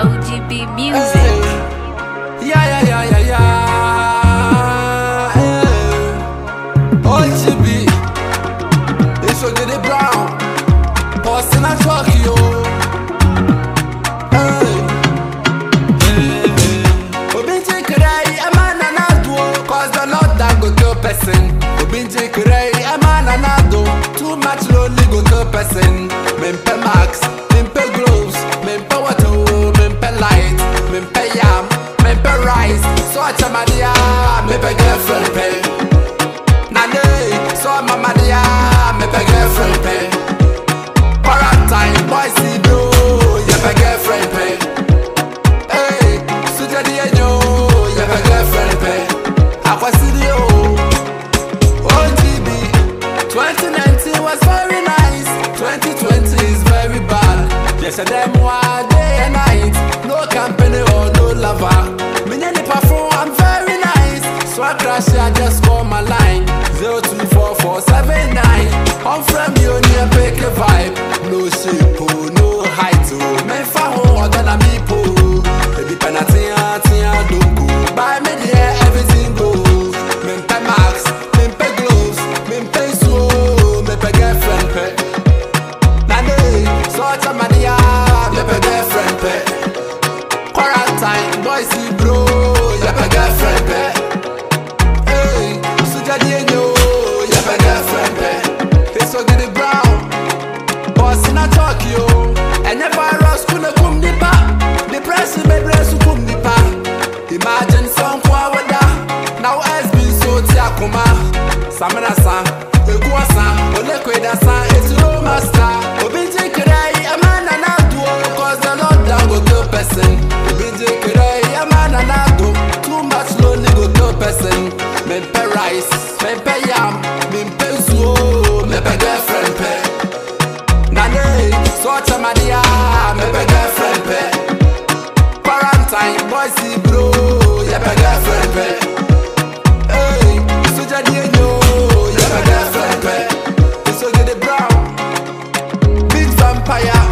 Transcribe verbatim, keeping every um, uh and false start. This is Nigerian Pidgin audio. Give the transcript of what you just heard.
O G B Music. Hey. Yeah, yeah, yeah, yeah, yeah. Hey. O G B. It's your Diddy Brown. Boston and Tokyo. Hey. Hey. Obinji Kurai, a man and a duo. Cause the Lord that go to a person. Obinji Kurai, a man and a duo. Too much lonely go to a person. Mempe Max, Mempe Gloves, Mempe Water, Mempe Light, Mempe Yam, Mempe Rice. So I tell my dear, Mempe girlfriend pay. Nane, so my dear, Mempe girlfriend pay. Quarantine, boys see bro, Mempe girlfriend pay. Hey, Suja dear yo, Mempe girlfriend pay. Aqua Studio, O G B. twenty nineteen was very nice, twenty twenty is very bad. Just a them one day and night, no company or no lover. Me any perform, I'm very nice. So I crash, I just call my line zero two four four seven nine. I'm from you near pick a vibe. No shape, oh, no height, oh. Men fa ho than a me po. Baby penalty, tia don't go. Buy me there, everything goes. Men pay max, men pay gloves, men pay so, men pay girlfriend pay. Nane, so I tell my dear, men pay girlfriend pay. Quarantine, boys see bro, men pay girlfriend pay. Hey, Suja Diego, men pay girlfriend pay. It's so Diddy Brown, Boston and Tokyo. And the virus couldn't come the back. The press is my breast come the back. Imagine some power now has been so tiakuma. Samana san, Egua san, Olekweda san, it's no master. Obinji Kurai, a man and a duo, cause the Lord down go to person. Obinji Kurai, a man and a duo, too much lonely go to person. Mempe rice, mempe yam, mempe zuo, mempe girlfriend pay. Nane, so chamadia, mempe girlfriend pay. Quarantine, boys see bro, yepe girlfriend pay. Hey, Suja Diego, yepe girlfriend pay. It's so Diddy Brown, big vampire.